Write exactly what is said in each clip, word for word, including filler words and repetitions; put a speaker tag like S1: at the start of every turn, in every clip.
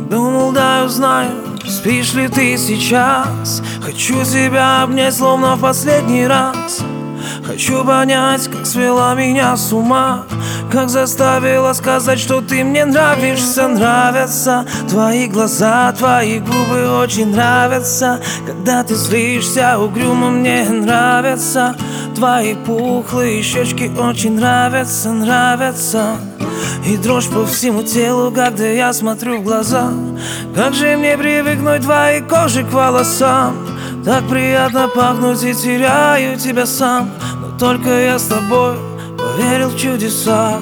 S1: Думал, да, узнаю, спишь ли ты сейчас. Хочу тебя обнять, словно в последний раз. Хочу понять, как свела меня с ума, как заставила сказать, что ты мне нравишься. Нравятся твои глаза, твои губы очень нравятся. Когда ты злишься, угрюмо мне нравятся. Твои пухлые щечки очень нравятся, нравятся. И дрожь по всему телу, когда я смотрю в глаза. Как же мне привыкнуть твоей кожи к волосам. Так приятно пахнуть, и теряю тебя сам. Но только я с тобой поверил в чудеса.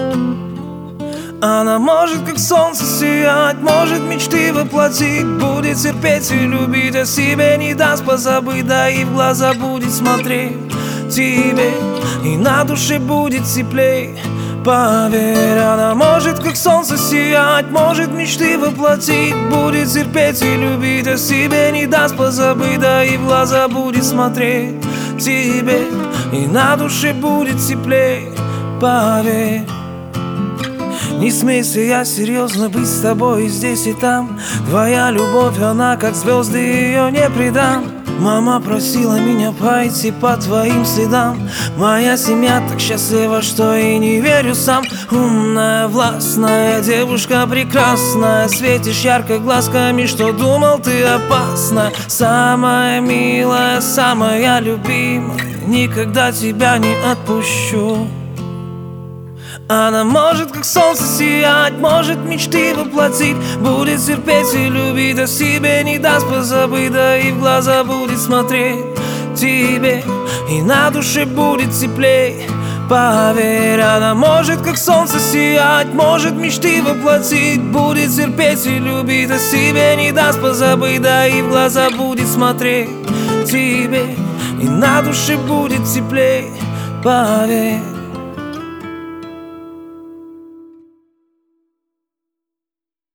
S1: Она может как солнце сиять, может мечты воплотить, будет терпеть и любить, а себе не даст позабыть. Да и в глаза будет смотреть тебе, и на душе будет теплей. Поверь, она может как солнце сиять, может мечты воплотить, будет терпеть и любить, а себе не даст позабыть. Да и в глаза будет смотреть тебе, и на душе будет теплей. Поверь. Не смейся, я серьезно быть с тобой и здесь и там. Твоя любовь, она как звезды, ее не предам. Мама просила меня пойти по твоим следам. Моя семья так счастлива, что и не верю сам. Умная, властная девушка прекрасная, светишь ярко глазками, что думал ты опасна. Самая милая, самая любимая, никогда тебя не отпущу. Она может как солнце сиять, может мечты воплотить, будет терпеть и любить, а себе не даст позабыть. Да и в глаза будет смотреть тебе, и на душе будет теплей. Поверь, она может как солнце сиять, может мечты воплотить, будет терпеть и любить, а себе не даст позабыть. Да и в глаза будет смотреть тебе, и на душе будет теплей. Поверь.